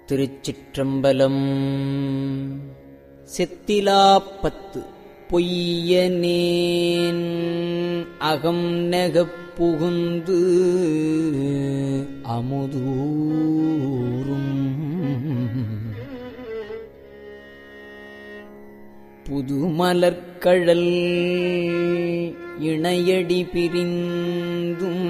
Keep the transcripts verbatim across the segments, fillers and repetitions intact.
திருச்சிற்றம்பலம். செத்திலாப்பத்து பொய்யனேன் அகம் நெகப் புகுந்து அமுதூரும் புதுமலர்கழல் இணையடி பிரிந்தும்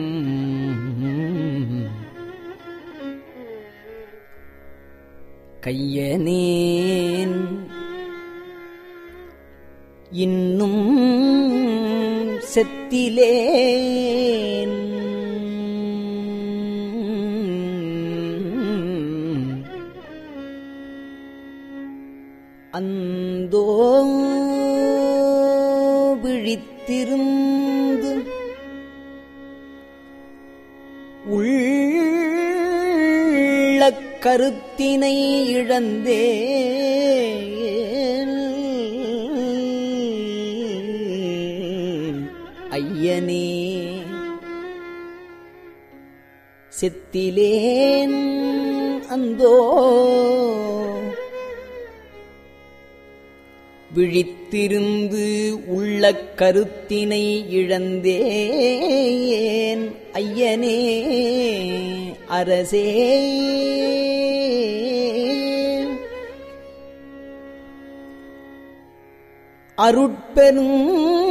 கையனேன் இன்னும் செத்திலேன் அந்தோ விழித்திருந்து உள்ள கருத்தினை இழந்தே ஐயனே செத்திலேன் அந்தோ விழித்திருந்து உள்ள கருத்தினை இழந்தேன் ஐயனே அரசே அருட்பெரும்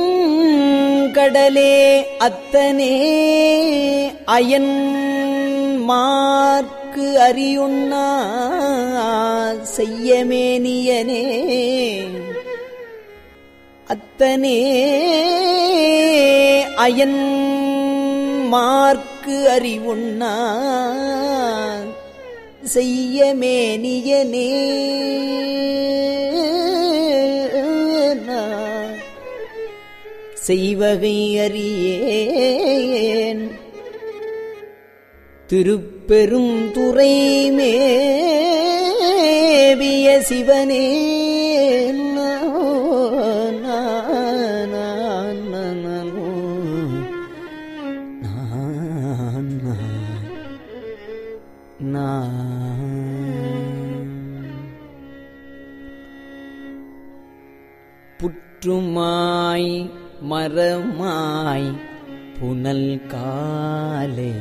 கடலே அத்தனே அயன் மார்க்கு அறியுண்ணா செய்யமேனியனே அத்தனே அயன் மார்க்கு அறிவுண்ணா செய்யமேனியனே செய்வகை அறியேன் திருப்பெரும் துறை மேவிய சிவனே புற்றுமாய் மரமாய் புனல் காலே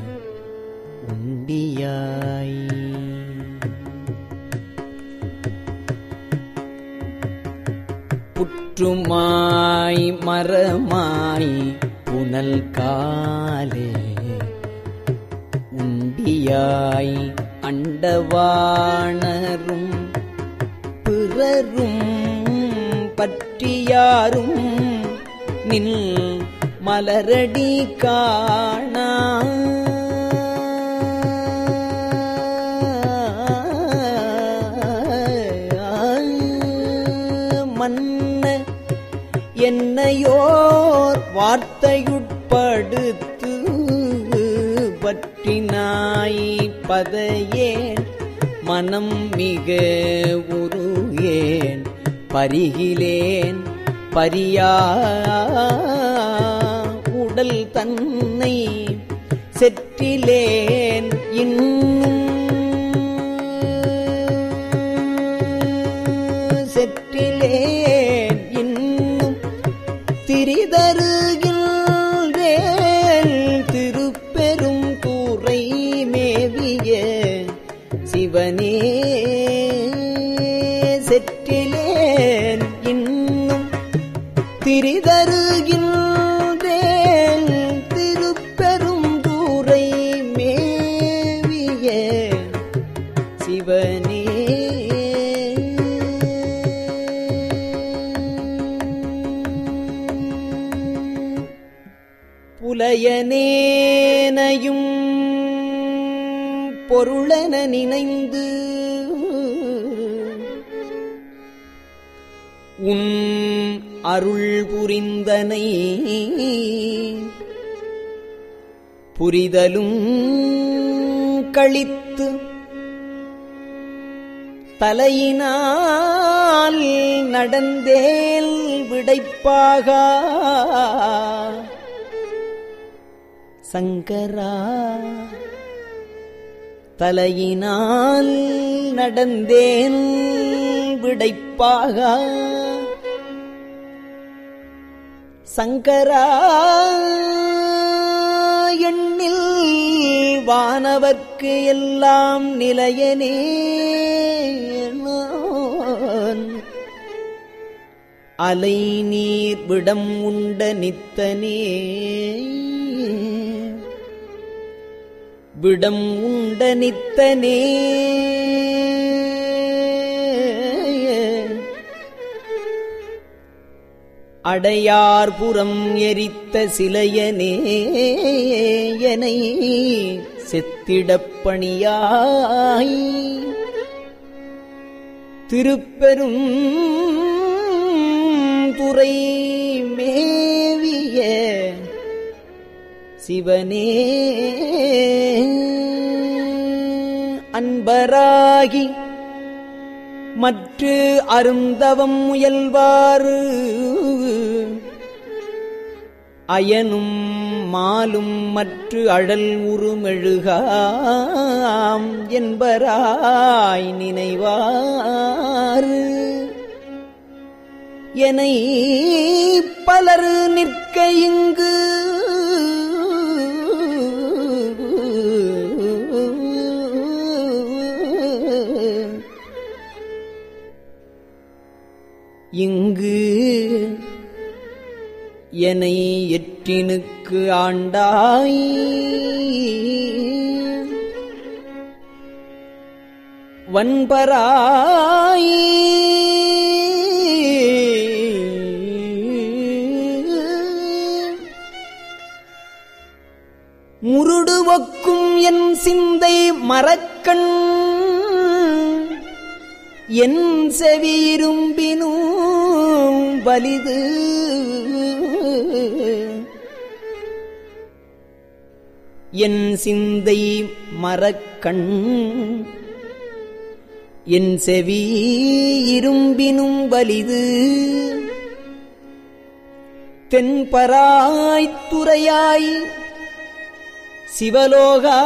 உண்டியாய் புற்றுமாய் மரமாய் புனல் காலே உண்டியாய் அண்டவாணரும் பிறரும் பற்றியாரும் நின் மலரடி காணா மன்ன என்னையோர் வார்த்தையுட்படுத்து பற்றினாய் பதையேன் மனம் மிக உருகேன் பரிகிலேன் பரியா உடல் தன்னை செற்றிலேன் இன்னும் செற்றிலேன் இன்னும் திரிதருகின்றேன் திருப்பெரும் கூரை மேவிய சிவனே செற்றிலேன் இன்னும் திரிதருகின்றேன் திருப்பெரும் கூரை மேவிய சிவனே புலையனேனையும் பொருளென நினைந்து உன் அருள் புரிந்தனை புரிதலும் கழித்து தலையினால் நடந்தேல் விடைப்பாக சங்கரா தலையினால் நடந்தேன் விடைப்பாக சங்கரா எண்ணில் வானவர்க்கு எல்லாம் நிலையனே அலை நீர் விடம் உண்ட நித்தனே விடம் உண்ட நித்தனே அடையார்புறம் எரித்த சிலையனே எனை செத்திடப்பணியாய் திருப்பெரும் துறை மேவிய சிவனே அன்பராகி மற்று அருந்தவம் முயல்வாறு அயனும் மாலும் மற்று அழல் உருமெழுகாம் என்பராய் நினைவாறு எனை பலர் நிற்க இங்கு இங்கு எனை எற்றினுக்கு ஆண்டாய் வன்பராய் முருடுவக்கும் என் சிந்தை மரக்கண் என் செவியிரும்பினும் வலிது என் சிந்தை மரக்கண் என் செவி இரும்பினும் வலிது தென்பராய் துறையாய் சிவலோகா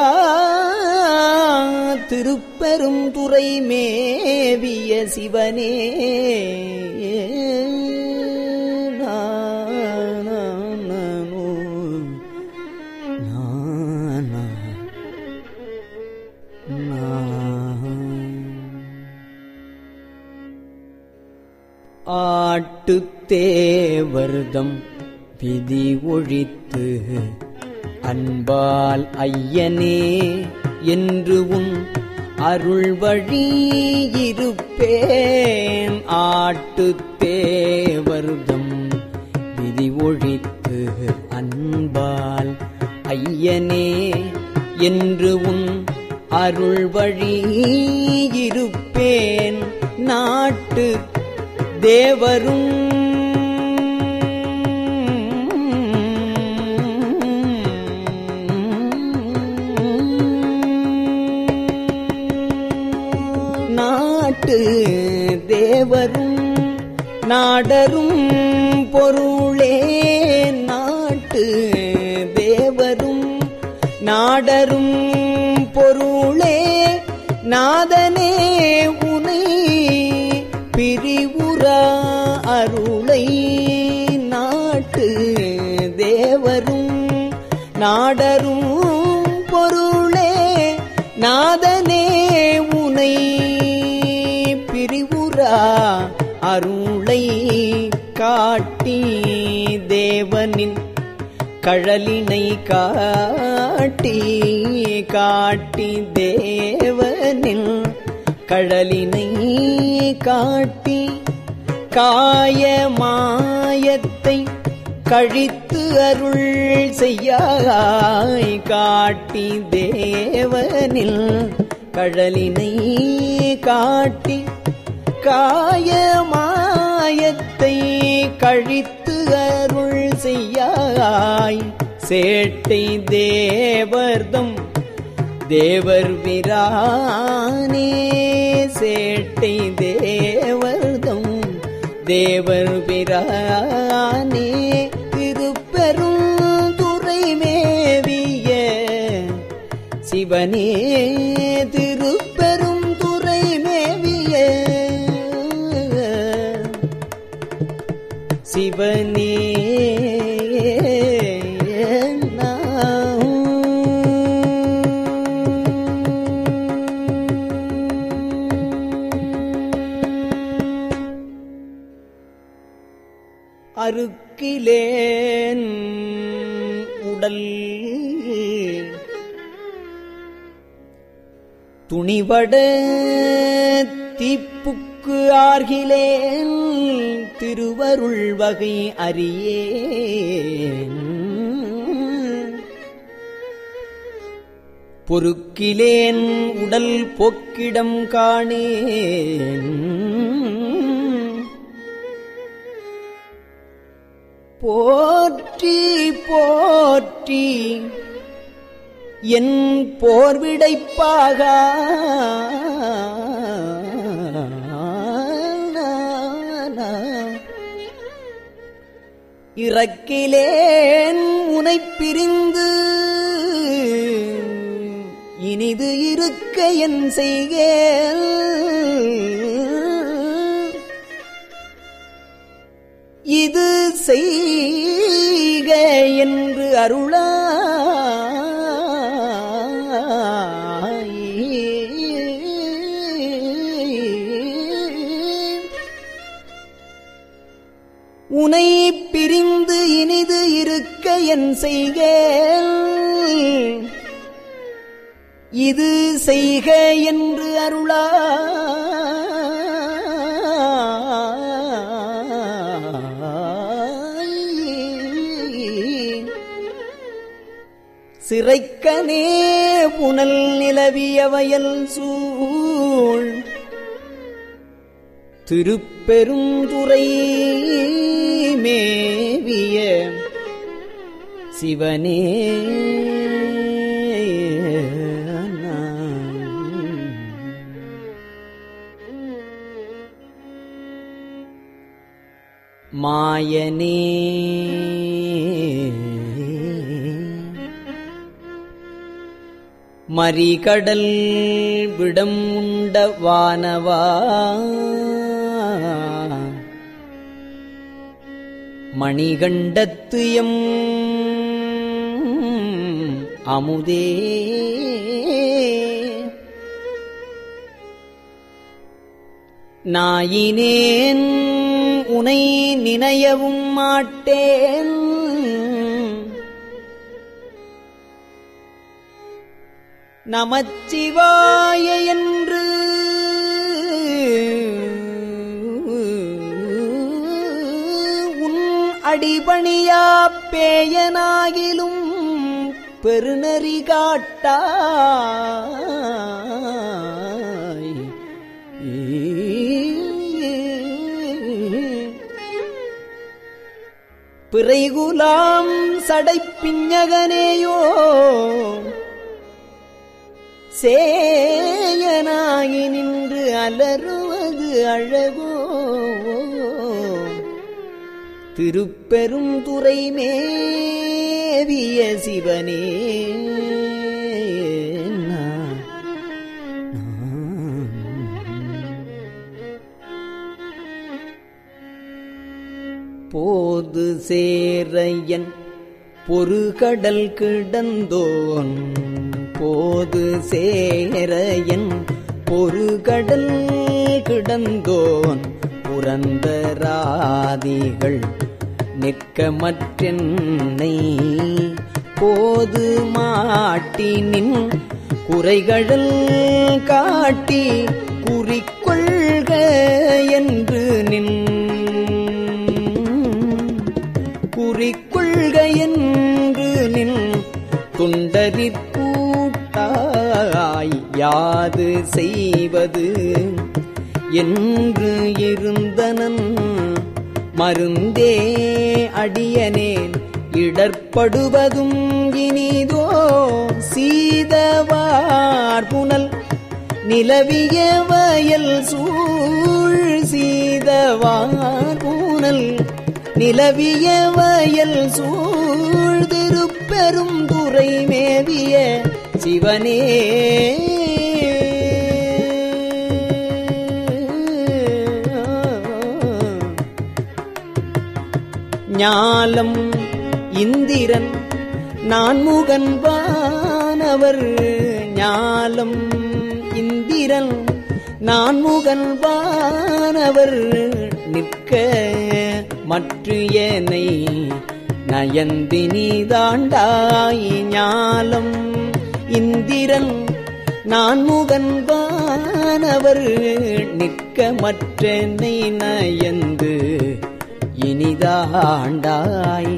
திருப்பெரும் துறை மேவிய சிவனே ஆட்டுத்தேவர்தம் விதி ஒழித்து அன்பால் ஐயனே என்று உன் அருள் வழி இருப்பேன் ஆட்டுத்தேவர்தம் விதி ஒழித்து அன்பால் ஐயனே என்று உன் அருள் வழி இருப்பேன் நாட்டு தேவரும் நாட்டு தேவரும் நாடரும் பொருளே நாட்டு தேவரும் நாடரும் பொருளே நாதனே உனை பிரிவுரா அருளை நாட்டு தேவரும் நாடரும் பொருளே நாதனே உனை பிரிவுரா அருளை காட்டி தேவனின் கழலினை காட்டி காட்டி தேவனின் கழலினை காட்டி காய மாயத்தை கழித்து அருள் செய்யாய் காட்டி தேவனில் கழலினை காட்டி காய மாயத்தை கழித்து அருள் செய்யாய் சேட்டை தேவர்தம் தேவர் பிரானே சேட்டை தேவர்தம் தேவர் பிரானே திருப்பெரும் துறை மேவிய சிவனே திருப்பெரும் துறை மேவிய சிவனே அருக்கிலேன் உடல் துணிவட தீப்புக்கு ஆர்கிலேன் திருவருள் வகை அறியேன் பொறுக்கிலேன் உடல் போக்கிடம் காணேன் போற்றி போற்றி என் போர்விடைப்பாக இறக்கிலேன் உனைப் பிரிந்து இனிது இருக்க என் செய்கேன் இது செய்க என்று அருளாய் உனை பிரிந்து இனிது இருக்க என் செய்கேன் இது செய்க என்று அருளாய் சிறைக்கனே புனல் நிலவிய வயல் சூழ் திருப்பெருந்துறை மேவிய சிவனே மாயனே மறிகடல் விடம் உண்ட வானவா மணிகண்டத்து எம் அமுதே நாயினேன் உனை நினையவும் மாட்டேன் நமச்சிவாய என்று உன் அடிபணியா பேயனாகிலும் பெருநெறி காட்டாய் பிறைகுலாம் சடைப்பிஞகனேயோ சேயனாகி நின்று அலறுவது அழகோ திருப்பெரும் துறை மேவிய சிவனே போது சேரையன் பொறுகடல் கிடந்தோன் போது சேரையன் பொறுகடல் கிடந்தோன் புரந்தராதிகள் நிற்கமற்றென்னை போது மாட்டினின் குறைகடல் காட்டி குறிக்கொள்க என்று நின் குறிக்கொள்க என்று நின் துண்டரிப்பூட்டாய் யாது செய்வது என்று இருந்தனன் மருந்தே அடியனேன் இடர்படுவதும் இனிதோ சீதவார் புனல் நிலவிய வயல் சூழ் சீதவார் புனல் நிலவிய வயல் சூழ் திருப்பெரும் துறை மேவிய சிவனே ஞாலம் இந்திரன் நான்முகன் வானவர் ஞாலம் இந்திரன் நான்முகன் வானவர் நிற்க மற்று ஏனை நயந்தினி தாண்டாய் ஞாலம் இந்திரன் நான்முகன் வானவர் நிற்க மற்றென்னை நயந்து இனிதாண்டாய்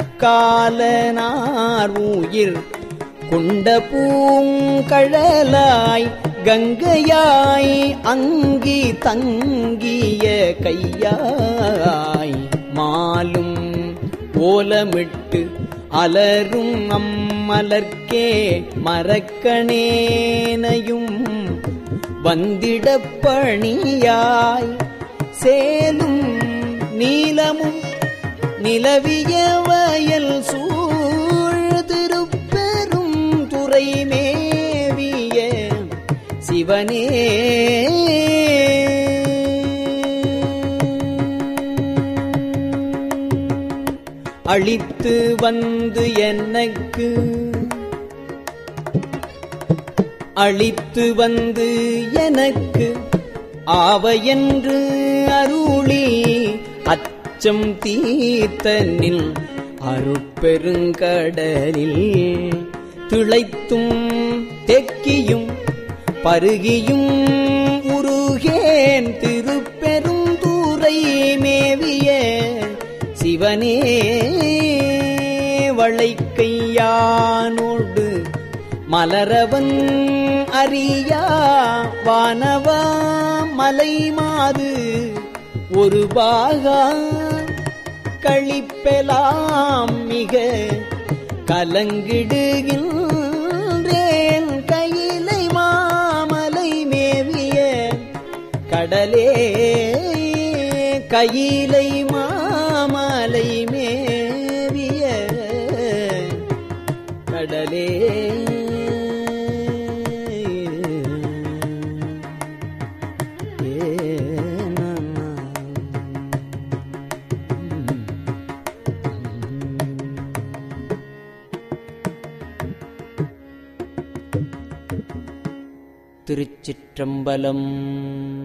காலனார் உயிர் கொண்ட பூங்கழலாய் கங்கையாய் அங்கி தங்கிய கையாய் மாலும் ஓலமிட்டு அலரும் அம்மலர்க்கே மரக்கணேனையும் வந்திடப் பணியாய் சேலும் நீலமும் நிலவிய வயல் சூழ் திருப்பெரும் துறை மேவிய சிவனே அளித்து வந்து எனக்கு அளித்து வந்து எனக்கு ஆவையென்று அருளி அச்சம் தீர்த்தனில் அருட்பெருங்கடலில் திளைத்தும் தெக்கியும் பருகியும் உருகேன் திருப்பெருந்துறை மேவிய சிவனே வளைக்கையானோடு மலரவன் அறியா வானவா மலை மாது ஒரு பாகா கழிப்பெலாம் மிக கலங்கிடுகின்றேன் கையிலை மாமலை மேவிய கடலே கையிலை மாமலை மேவிய கடலே திருச்சிற்றம்பலம்.